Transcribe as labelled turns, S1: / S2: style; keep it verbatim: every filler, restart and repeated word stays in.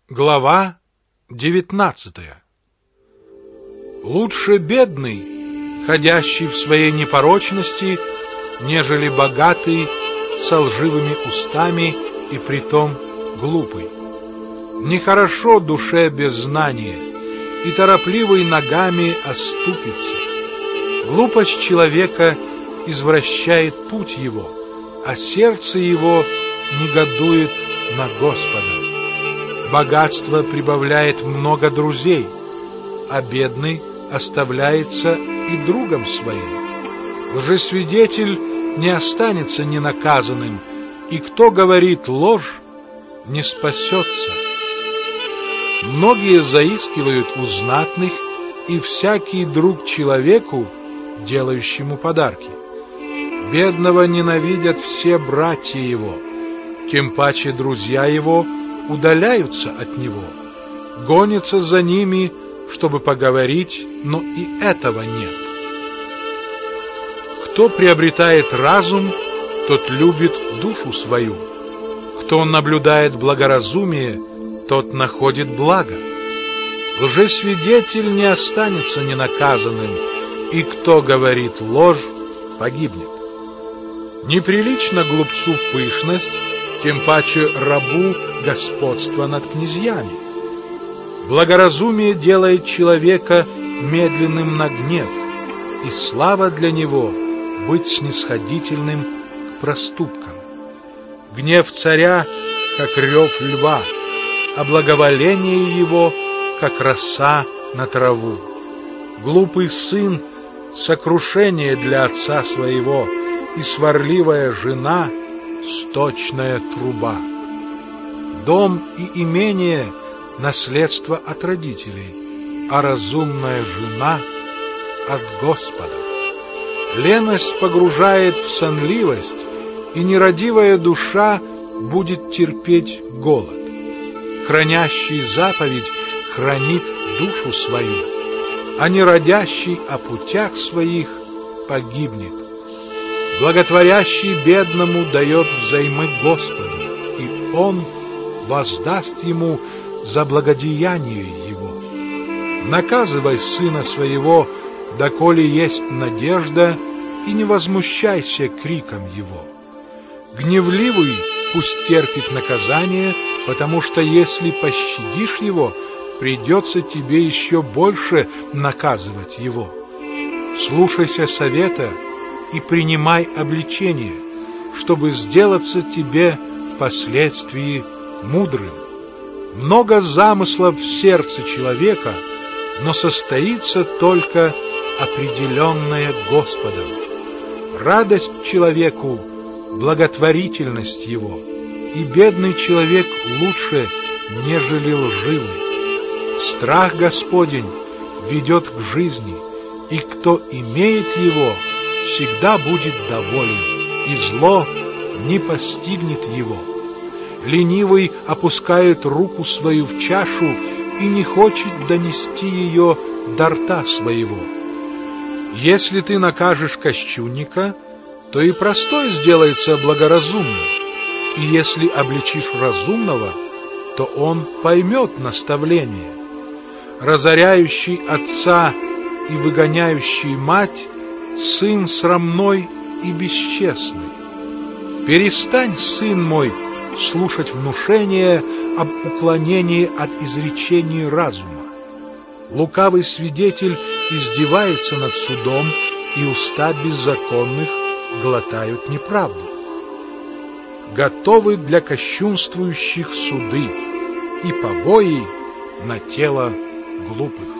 S1: Глава девятнадцатая. Лучше бедный, ходящий в своей непорочности, нежели богатый со лживыми устами и притом глупый. Нехорошо душе без знания, и торопливый ногами оступится. Глупость человека извращает путь его, а сердце его негодует на Господа. Богатство прибавляет много друзей, а бедный оставляется и другом своим. Лжесвидетель не останется ненаказанным, и кто говорит ложь, не спасется. Многие заискивают у знатных, и всякий друг человеку, делающему подарки. Бедного ненавидят все братья его, тем паче друзья его удаляются от него, гонятся за ними, чтобы поговорить, но и этого нет. Кто приобретает разум, тот любит душу свою. Кто наблюдает благоразумие, тот находит благо. Лжесвидетель не останется ненаказанным, и кто говорит ложь, погибнет. Неприлично глупцу пышность, тем паче рабу господство над князьями. Благоразумие делает человека медленным на гнев, и слава для него быть снисходительным к проступкам. Гнев царя, как рев льва, а благоволение его, как роса на траву. Глупый сын — сокрушение для отца своего, и сварливая жена — сточная труба. Дом и имение — наследство от родителей, а разумная жена — от Господа. Леность погружает в сонливость, и нерадивая душа будет терпеть голод. Хранящий заповедь хранит душу свою, а нерадящий о путях своих погибнет. Благотворящий бедному дает взаймы Господу, и Он воздаст ему за благодеяние его. Наказывай сына своего, доколе есть надежда, и не возмущайся криком его. Гневливый пусть терпит наказание, потому что если пощадишь его, придется тебе еще больше наказывать его. Слушайся совета и принимай обличение, чтобы сделаться тебе впоследствии мудрым. Много замыслов в сердце человека, но состоится только определенное Господом. Радость человеку — благотворительность его, и бедный человек лучше, нежели лживый. Страх Господень ведет к жизни, и кто имеет его, всегда будет доволен, и зло не постигнет его. Ленивый опускает руку свою в чашу и не хочет донести ее до рта своего. Если ты накажешь кощунника, то и простой сделается благоразумным, и если обличишь разумного, то он поймет наставление. Разоряющий отца и выгоняющий мать — сын срамной и бесчестный. Перестань, сын мой, слушать внушения об уклонении от изречений разума. Лукавый свидетель издевается над судом, и уста беззаконных глотают неправду. Готовы для кощунствующих суды и побои на тело глупых.